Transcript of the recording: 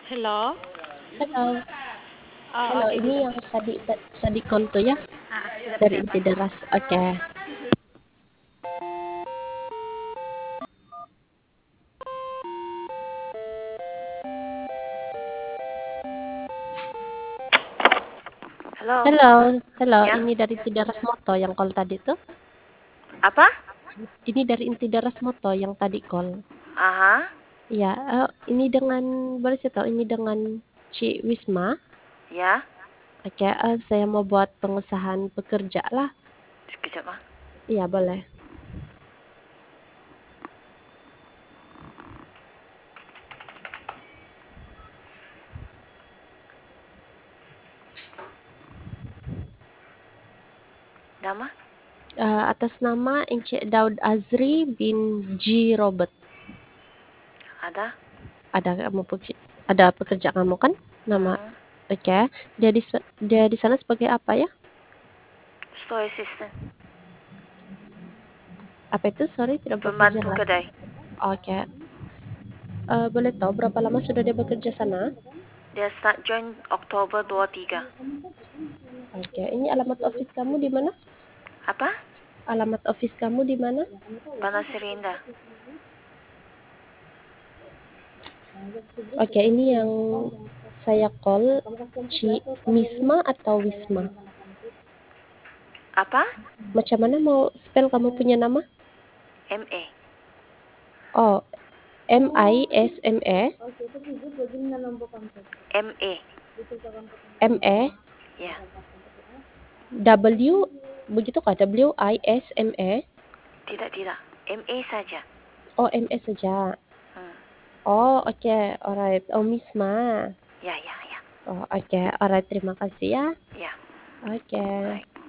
Hello? Halo, Oh, halo. oke Ini bisa. yang tadi call tuh ya Sudah dari bisa Inti Pak. Deras. Oke. Halo? Halo, halo. Ya? Ini dari Inti Deras Moto yang call tadi tuh. Apa? Ini dari Inti Deras Moto yang tadi call. Aha. Ya, ini dengan boleh saya tahu ini dengan Ci Wisma. Ya? Oke, saya mau buat pengesahan pekerja lah. Sekejap ah. Iya, boleh. Nama? Atas nama Encik Daud Azri bin G. Robert. Ada? Ada kamu ada pekerja kamu kan? Nama. Hmm. Oke. Dia di sana sebagai apa ya? Store assistant. Apa itu? Sorry, tidak begitu Pembantu jelas. kedai. Oke. Boleh tahu berapa lama sudah dia bekerja sana? Dia start join Oktober 23. Oke. Ini alamat office kamu di mana? Apa? Alamat office kamu di mana? Tanah Serinda. Oke, ini yang saya call Misma atau Wisma? Apa? Macam mana mau spell kamu punya nama? MA. Oh, Misme, MA. Me, Ya. W, begitu kah? Wisme? Tidak, tidak. MA saja. Oh, MS saja. Hmm. Oh, oke, alright. Oh, Misma. Ya, ya, ya. Oh, oke, alright. Terima kasih ya. Ya. Oke. Baik.